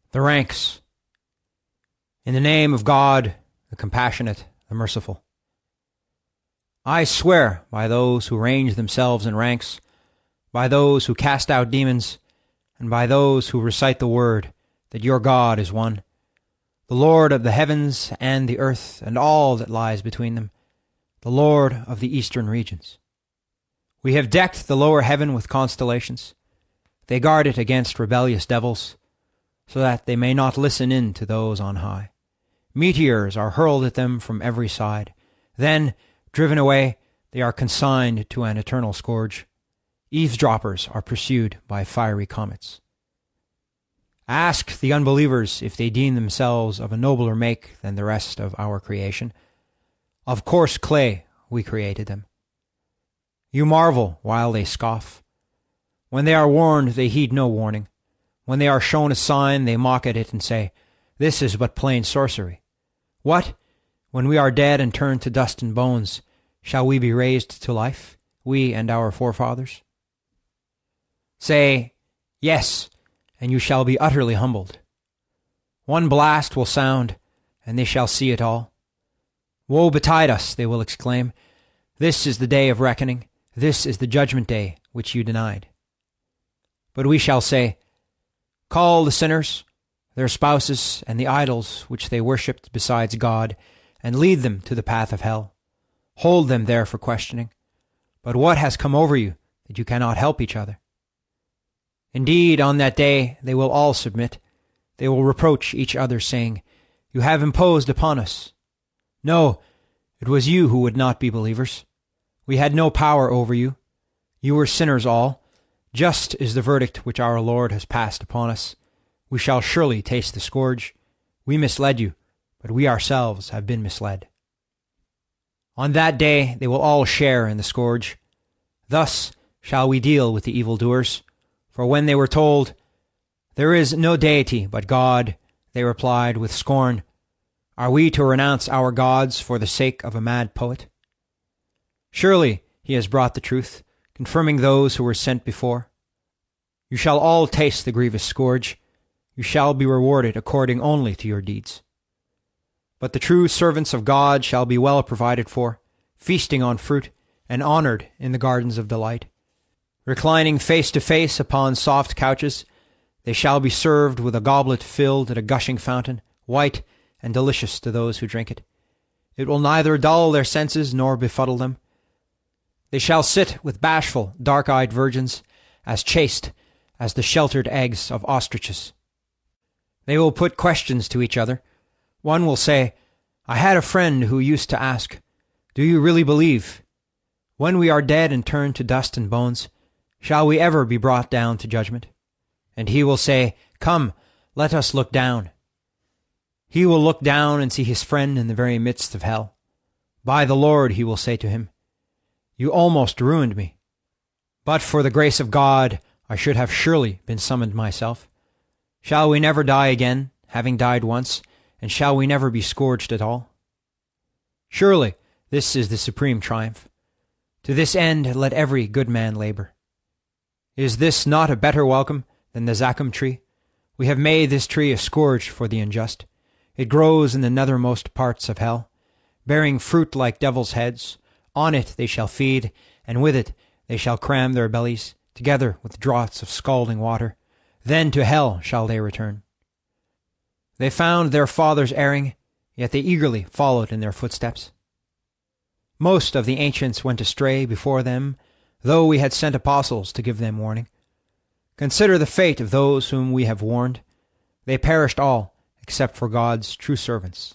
The ranks. In the name of God, the compassionate, the merciful. I swear by those who range themselves in ranks, by those who cast out demons, and by those who recite the word, that your God is one, the Lord of the heavens and the earth and all that lies between them, the Lord of the eastern regions. We have decked the lower heaven with constellations. They guard it against rebellious devils, so that they may not listen in to those on high. Meteors are hurled at them from every side. Then, driven away, they are consigned to an eternal scourge. Eavesdroppers are pursued by fiery comets. Ask the unbelievers if they deem themselves of a nobler make than the rest of our creation. Of coarse clay we created them. You marvel while they scoff. When they are warned, they heed no warning. When they are shown a sign, they mock at it and say, "This is but plain sorcery." What? When we are dead and turned to dust and bones, shall we be raised to life, we and our forefathers? Say, "Yes," and you shall be utterly humbled. One blast will sound, and they shall see it all. "Woe betide us," they will exclaim. "This is the day of reckoning. This is the judgment day which you denied." But we shall say, "Call the sinners, their spouses, and the idols which they worshipped besides God, and lead them to the path of hell. Hold them there for questioning. But what has come over you that you cannot help each other?" Indeed, on that day they will all submit. They will reproach each other, saying, "You have imposed upon us." No, it was you who would not be believers. We had no power over you. You were sinners all. Just is the verdict which our Lord has passed upon us. We shall surely taste the scourge. We misled you, but we ourselves have been misled. On that day they will all share in the scourge. Thus shall we deal with the evildoers. For when they were told, "There is no deity but God," they replied with scorn, "Are we to renounce our gods for the sake of a mad poet?" Surely he has brought the truth, confirming those who were sent before. You shall all taste the grievous scourge. You shall be rewarded according only to your deeds. But the true servants of God shall be well provided for, feasting on fruit, and honored in the gardens of delight. Reclining face to face upon soft couches, they shall be served with a goblet filled at a gushing fountain, white and delicious to those who drink it. It will neither dull their senses nor befuddle them. They shall sit with bashful, dark-eyed virgins, as chaste as the sheltered eggs of ostriches. They will put questions to each other. One will say, "I had a friend who used to ask, 'Do you really believe? When we are dead and turned to dust and bones, shall we ever be brought down to judgment?' And he will say, 'Come, let us look down.' He will look down and see his friend in the very midst of hell. 'By the Lord,' he will say to him, 'you almost ruined me. But for the grace of God, I should have surely been summoned myself. Shall we never die again, having died once, and shall we never be scourged at all?' Surely this is the supreme triumph. To this end let every good man labor. Is this not a better welcome than the Zacchum tree? We have made this tree a scourge for the unjust. It grows in the nethermost parts of hell, bearing fruit like devil's heads. On it they shall feed, and with it they shall cram their bellies, together with draughts of scalding water. Then to hell shall they return. They found their fathers erring, yet they eagerly followed in their footsteps. Most of the ancients went astray before them, though we had sent apostles to give them warning. Consider the fate of those whom we have warned. They perished all, except for God's true servants.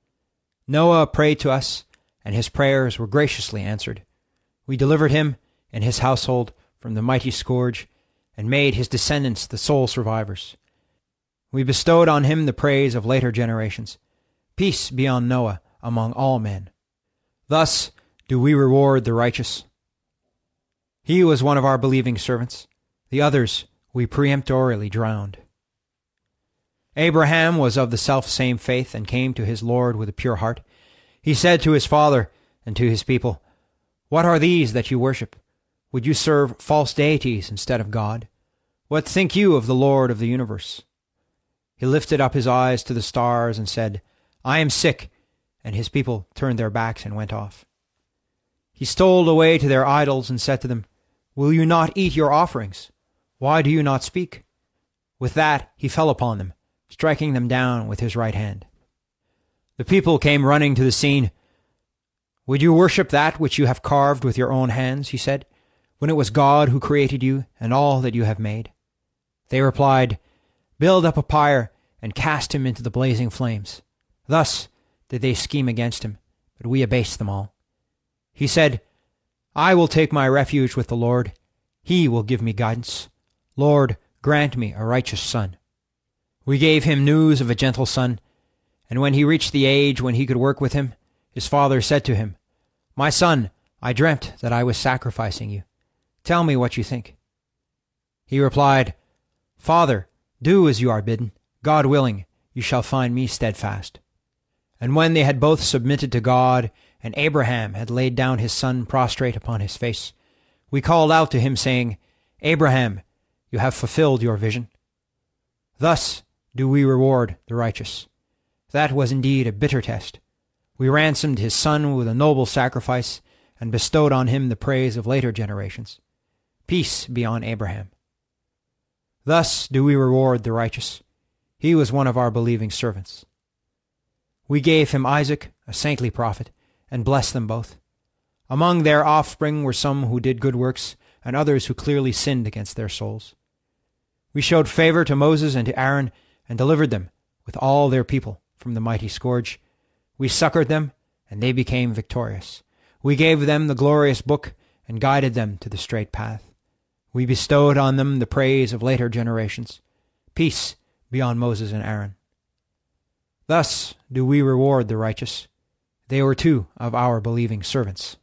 Noah prayed to us, and his prayers were graciously answered. We delivered him and his household from the mighty scourge, and made his descendants the sole survivors. We bestowed on him the praise of later generations. Peace be on Noah among all men. Thus do we reward the righteous. He was one of our believing servants. The others we peremptorily drowned. Abraham was of the self-same faith and came to his Lord with a pure heart. He said to his father and to his people, "What are these that you worship? Would you serve false deities instead of God? What think you of the Lord of the universe? He lifted up his eyes to the stars and said, I am sick, and his people turned their backs and went off. He stole away to their idols and said to them, Will you not eat your offerings? Why do you not speak? With that he fell upon them, striking them down with his right hand. The people came running to the scene. Would you worship that which you have carved with your own hands, he said, when it was God who created you and all that you have made? They replied, Build up a pyre and cast him into the blazing flames. Thus did they scheme against him, but we abased them all. He said, I will take my refuge with the Lord. He will give me guidance. Lord, grant me a righteous son. We gave him news of a gentle son, and when he reached the age when he could work with him, his father said to him, My son, I dreamt that I was sacrificing you. Tell me what you think. He replied, Father, do as you are bidden. God willing, you shall find me steadfast. And when they had both submitted to God, and Abraham had laid down his son prostrate upon his face, we called out to him, saying, Abraham, you have fulfilled your vision. Thus do we reward the righteous. That was indeed a bitter test. We ransomed his son with a noble sacrifice, and bestowed on him the praise of later generations. Peace be on Abraham. Thus do we reward the righteous. He was one of our believing servants. We gave him Isaac, a saintly prophet, and blessed them both. Among their offspring were some who did good works, and others who clearly sinned against their souls. We showed favor to Moses and to Aaron, and delivered them, with all their people, from the mighty scourge. We succored them, and they became victorious. We gave them the glorious book, and guided them to the straight path. We bestowed on them the praise of later generations. Peace be on Moses and Aaron. Thus do we reward the righteous. They were two of our believing servants.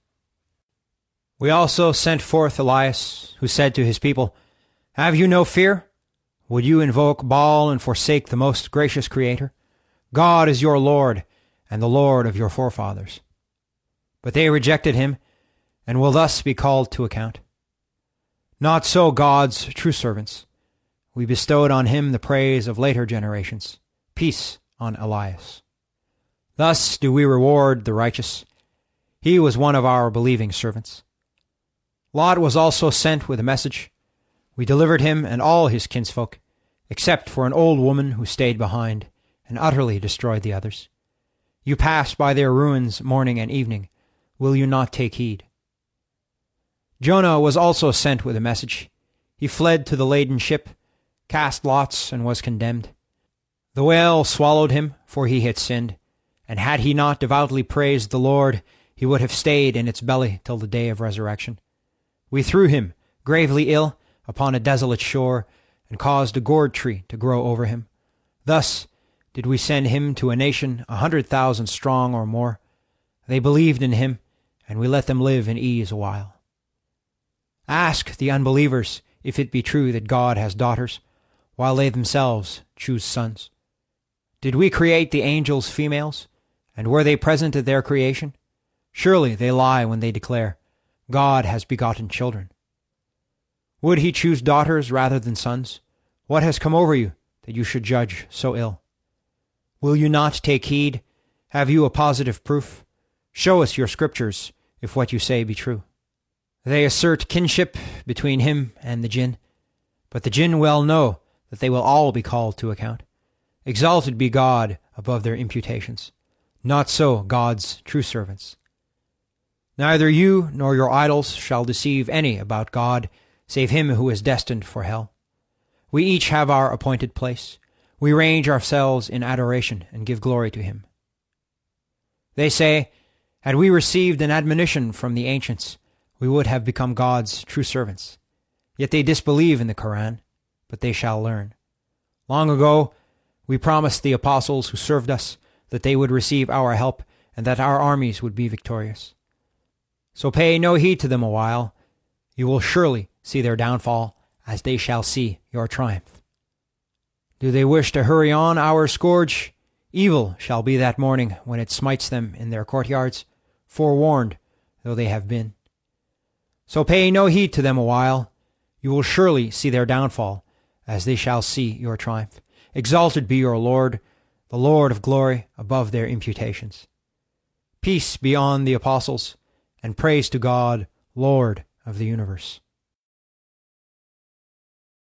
We also sent forth Elias, who said to his people, Have you no fear? Would you invoke Baal and forsake the most gracious Creator? God is your Lord, and the Lord of your forefathers. But they rejected him, and will thus be called to account. Not so God's true servants. We bestowed on him the praise of later generations. Peace on Elias. Thus do we reward the righteous. He was one of our believing servants. Lot was also sent with a message. We delivered him and all his kinsfolk, except for an old woman who stayed behind, and utterly destroyed the others. You pass by their ruins morning and evening. Will you not take heed? Jonah was also sent with a message. He fled to the laden ship, cast lots, and was condemned. The whale swallowed him, for he had sinned, and had he not devoutly praised the Lord, he would have stayed in its belly till the day of resurrection. We threw him, gravely ill, upon a desolate shore, and caused a gourd tree to grow over him. Thus did we send him to a nation 100,000 strong or more. They believed in him, and we let them live in ease a while. Ask the unbelievers if it be true that God has daughters, while they themselves choose sons. Did we create the angels females, and were they present at their creation? Surely they lie when they declare, God has begotten children. Would he choose daughters rather than sons? What has come over you, that you should judge so ill? Will you not take heed? Have you a positive proof? Show us your scriptures, if what you say be true. They assert kinship between him and the jinn, but the jinn well know that they will all be called to account. Exalted be God above their imputations. Not so God's true servants. Neither you nor your idols shall deceive any about God, save him who is destined for hell. We each have our appointed place. We range ourselves in adoration and give glory to him. They say, had we received an admonition from the ancients, we would have become God's true servants. Yet they disbelieve in the Quran, but they shall learn. Long ago, we promised the apostles who served us that they would receive our help and that our armies would be victorious. So pay no heed to them a while. You will surely see their downfall, as they shall see your triumph. Do they wish to hurry on our scourge? Evil shall be that morning when it smites them in their courtyards, forewarned though they have been. So pay no heed to them a while. You will surely see their downfall, as they shall see your triumph. Exalted be your Lord, the Lord of glory, above their imputations. Peace be on the apostles, and praise to God, Lord of the universe.